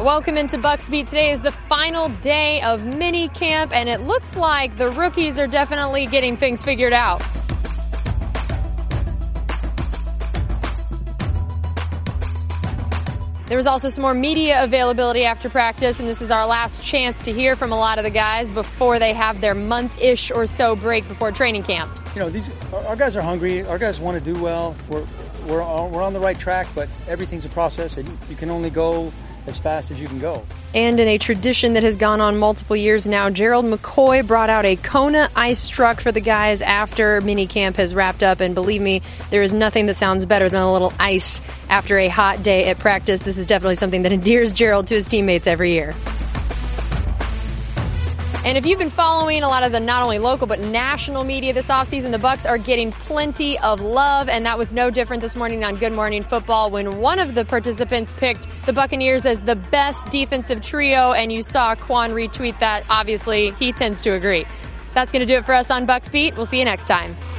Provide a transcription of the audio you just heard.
Welcome into Bucs Beat. Today is the final day of mini camp, and it looks like the rookies are definitely getting things figured out. There was also some more media availability after practice, and this is our last chance to hear from a lot of the guys before they have their month-ish or so break before training camp. You know, our guys are hungry. Our guys want to do well. We're on the right track, but everything's a process, and you can only go as fast as you can go. And in a tradition that has gone on multiple years now, Gerald McCoy brought out a Kona ice truck for the guys after minicamp has wrapped up. And believe me, there is nothing that sounds better than a little ice after a hot day at practice. This is definitely something that endears Gerald to his teammates every year. And if you've been following a lot of the not only local but national media this offseason, the Bucs are getting plenty of love, and that was no different this morning on Good Morning Football when one of the participants picked the Buccaneers as the best defensive trio, and you saw Quan retweet that. Obviously, he tends to agree. That's going to do it for us on Bucs Beat. We'll see you next time.